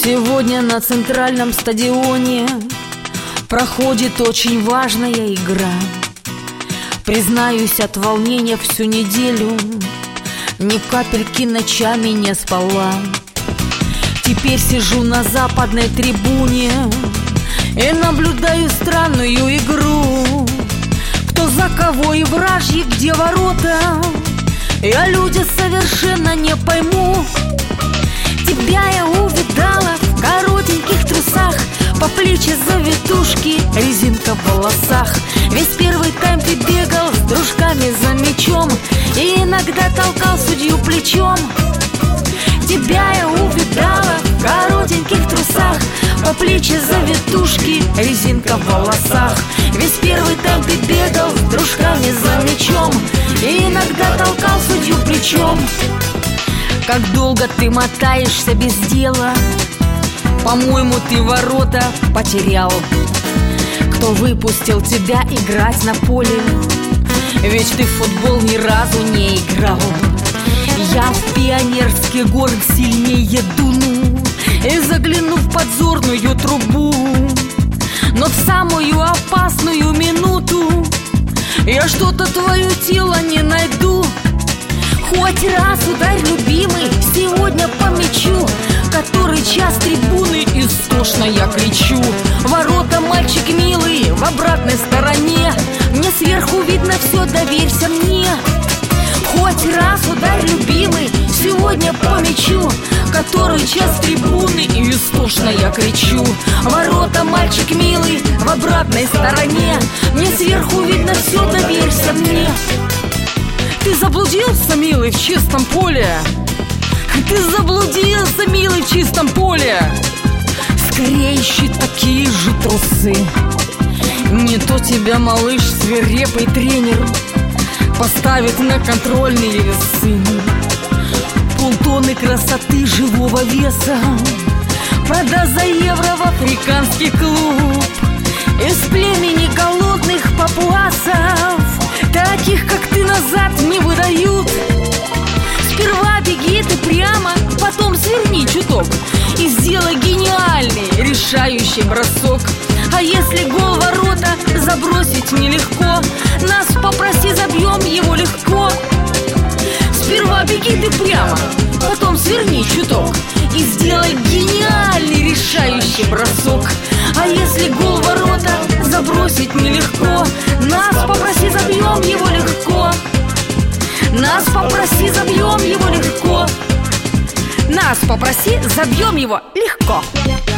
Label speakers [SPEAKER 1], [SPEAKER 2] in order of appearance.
[SPEAKER 1] Сегодня на центральном стадионе проходит очень важная игра. Признаюсь, от волнения всю неделю ни капельки ночами не спала. Теперь сижу на западной трибуне и наблюдаю странную игру. Кто за кого и вражьи, где ворота, я люди совершенно не пойму. Тебя я увидала в коротеньких трусах, по плечи завитушки, резинка в волосах. Весь первый тайм ты бегал с дружками за мячом и иногда толкал судью плечом. Тебя я увидала в коротеньких трусах, по плечи завитушки, резинка в волосах. Весь первый тайм ты бегал с дружками за мячом и иногда толкал судью плечом. Как долго ты мотаешься без дела, по-моему, ты ворота потерял. Кто выпустил тебя играть на поле? Ведь ты в футбол ни разу не играл. Я в Пионерский город сильнее дуну и загляну в подзорную трубу, но в самую опасную минуту я что-то твое тело не найду. Хоть раз ударь, любимый, сегодня по мячу, который час трибуны истошно я кричу. Ворота, мальчик милый, в обратной стороне, мне сверху видно все, доверься мне. Хоть раз ударь, любимый, сегодня по мячу, который час трибуны и истошно я кричу. Ворота, мальчик милый, в обратной стороне, мне сверху видно все, доверься мне. Ты заблудился, милый, в чистом поле. Ты заблудился, милый, в чистом поле. Скорее ищи такие же трусы. Не то тебя, малыш, свирепый тренер поставит на контрольные весы. Полтонны красоты живого веса продаст за евро в африканский клуб. Из племени голодных папуасов таких, как ты, назад не выдают. Сперва беги ты прямо, потом сверни чуток и сделай гениальный решающий бросок. А если гол ворота забросить нелегко, нас попроси, забьем его легко. Сперва беги ты прямо, потом сверни чуток и сделай гениальный решающий бросок. А если гол ворота забросить нелегко, нас попроси, забьем его легко. Нас попроси, забьем его легко. Нас попроси, забьем его легко.